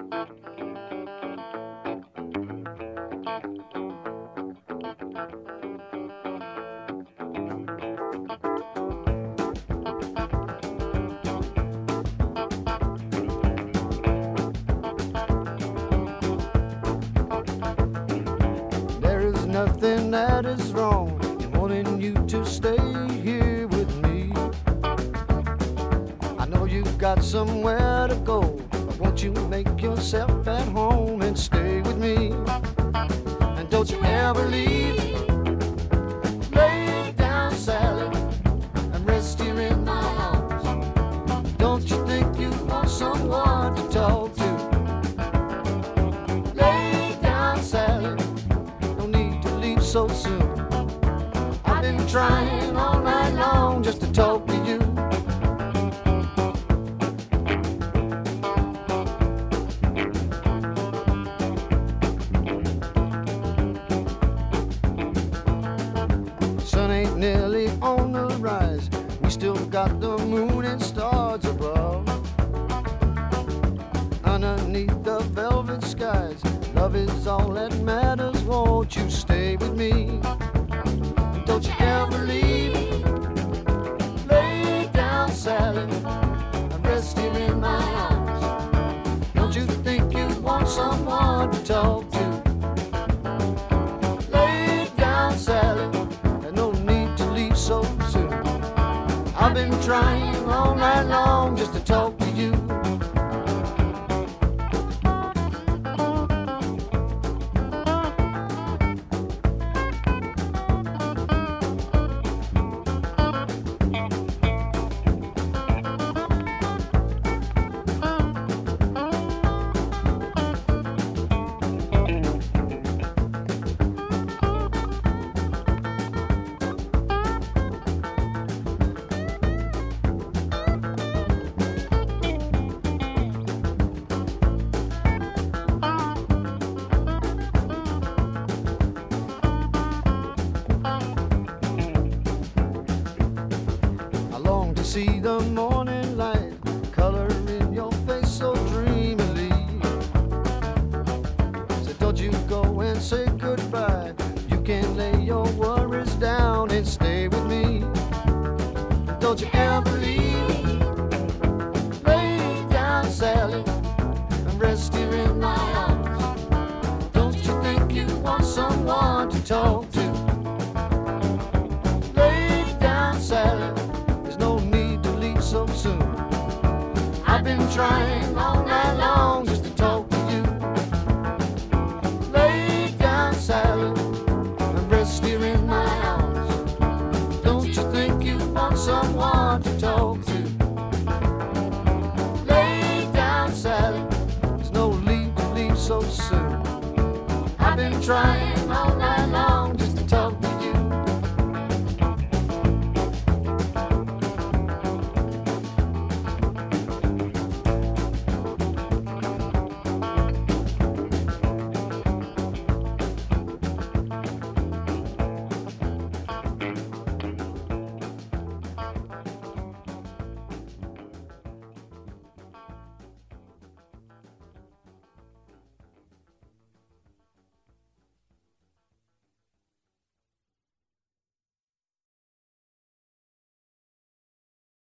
There is nothing that is wrong in wanting you to stay here with me. I know you've got somewhere to go, but won't you make yourself at home and stay with me? And don't you ever leave. Lay down, Sally, and rest here in my arms. Don't you think you want someone to talk to? Lay down, Sally, no need to leave so soon. I've been trying all night long just to talk to you. Sun ain't nearly on the rise. We still got the moon and stars above. Underneath the velvet skies, love is all that matters. Won't you stay with me? Don't you ever leave. Lay down, Sally, and rest here in my arms. Don't you think you want someone to talk to? Lay down, Sally, no need to leave so soon. I've been trying all night long just to talk to you. See the morning light color in your face so dreamily. So don't you go and say goodbye. You can lay your worries down and stay with me. Don't you ever leave. Lay down, Sally, and rest here in my arms. Don't you think you want someone to talk to? Lay down, Sally, no need to leave so soon. I've been trying all night long just to talk to you. Lay down, Sally, and rest here in my arms. Don't you think you want someone to talk to? Lay down, Sally, there's no need to leave so soon. I've been trying